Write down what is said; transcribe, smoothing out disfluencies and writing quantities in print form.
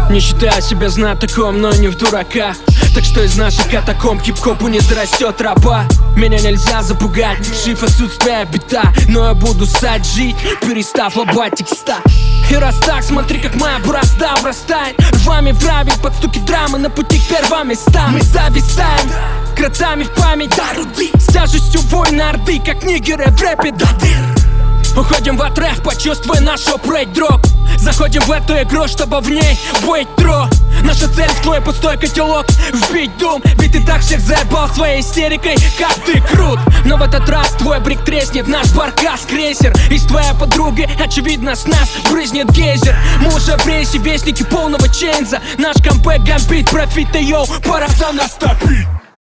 Не считаю себя знатоком, но не в дурака. Так что из наших катакомб хип-хопу не зарастет тропа. Меня нельзя запугать, шиф отсутствие бита. Но я буду жить, перестав лобать текста. И раз так, смотри, как моя борозда врастает рвами в гравий под стуки драмы на пути к первым местам. Мы зависаем кротами в память до руды, с тяжестью войны орды, как нигеры в рэпе до дыр. Уходим в отрыв, почувствуй нашу брейк-дроп. Заходим в эту игру, чтобы в ней быть тру. Наша цель в твой пустой котелок вбить дум. Ведь ты так всех заебал своей истерикой, как ты крут. Но в этот раз твой брик треснет, наш баркас крейсер. И с твоей подругой, очевидно, с нас брызнет гейзер. Мы уже в рейсе, вестники полного чейнза. Наш камбэк гамбит, профит и йоу, пора за нас топить.